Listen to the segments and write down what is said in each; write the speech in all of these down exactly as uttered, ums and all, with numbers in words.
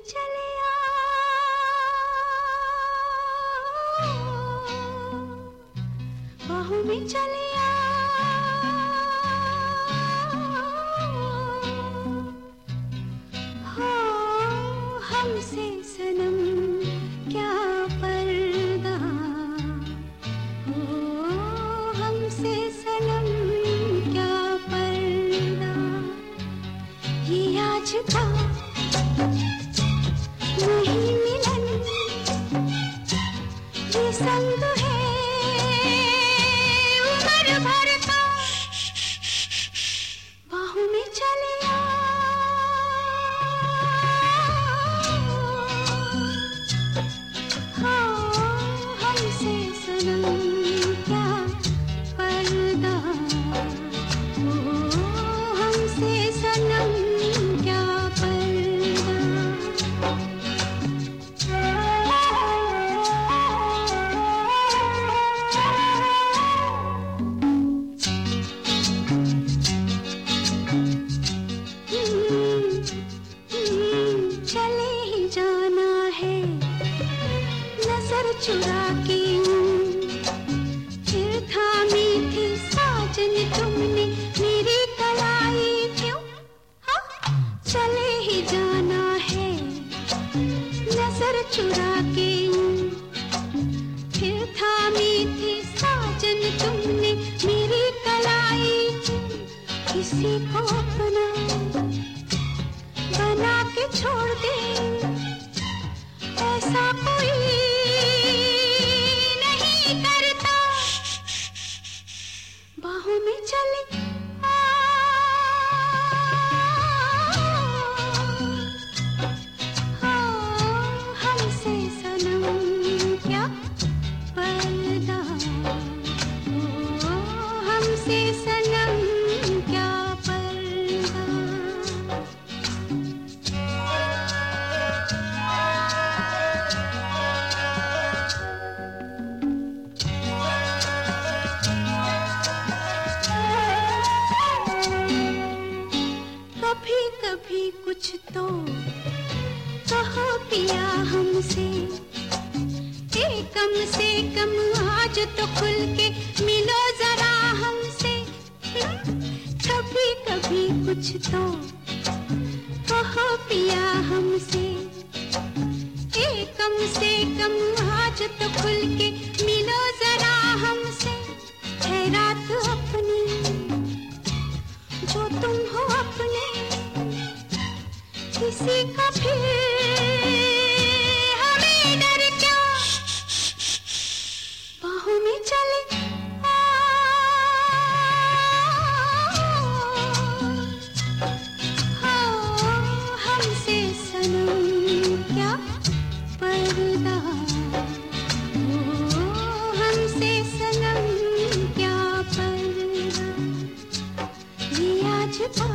चले आओ, बाहों में चले आओ, हो हमसे सनम क्या पर्दा, हो हमसे सनम क्या पर्दा, ये आज का नहीं मिलन, ये संग है उम्र भर का, बाहों में चले आओ, हमसे सनम क्या पर्दा, हो हमसे सनम क्या पर्दा। चले ही जाना है नजर चुरा के, फिर थामी थी साजन तुमने मेरी कलाई क्यों, हाँ चले ही जाना है नजर चुरा के, फिर थामी थी साजन तुमने मेरी कलाई क्यों, किसी को अपना बना के छोड़ दे ऐसा कोई नहीं करता, बाहों में चले आओ, हमसे सनम क्या पर्दा, हो हमसे सनम क्या पर्दा। कभी कभी कुछ तो कहो पिया हमसे, ए कम से कम आज तो खुल के मिलो जरा हमसे, कभी कभी कुछ तो कहो पिया हमसे, ए कम से कम आज तो खुल के मिलो जरा हमसे, है रात अपनी जो तुम हो अपने, किसी का फिर हमें डर क्या, बाहों में चले आओ, हमसे सनम क्या पर्दा, हो हमसे सनम क्या पर्दा, ये आज का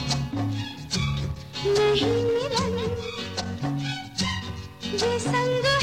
नहीं मिलन, ये संग